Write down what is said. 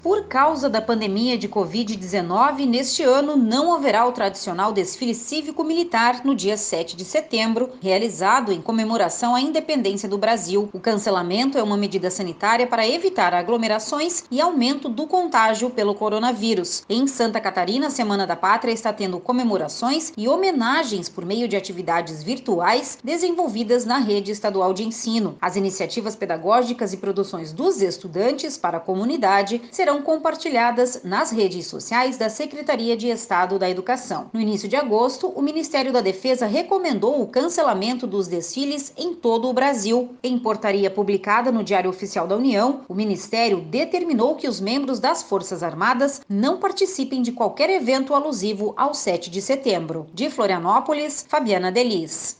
Por causa da pandemia de Covid-19, neste ano não haverá o tradicional desfile cívico-militar no dia 7 de setembro, realizado em comemoração à independência do Brasil. O cancelamento é uma medida sanitária para evitar aglomerações e aumento do contágio pelo coronavírus. Em Santa Catarina, a Semana da Pátria está tendo comemorações e homenagens por meio de atividades virtuais desenvolvidas na rede estadual de ensino. As iniciativas pedagógicas e produções dos estudantes para a comunidade serão compartilhadas nas redes sociais da Secretaria de Estado da Educação. No início de agosto, o Ministério da Defesa recomendou o cancelamento dos desfiles em todo o Brasil. Em portaria publicada no Diário Oficial da União, o Ministério determinou que os membros das Forças Armadas não participem de qualquer evento alusivo ao 7 de setembro. De Florianópolis, Fabiana Delis.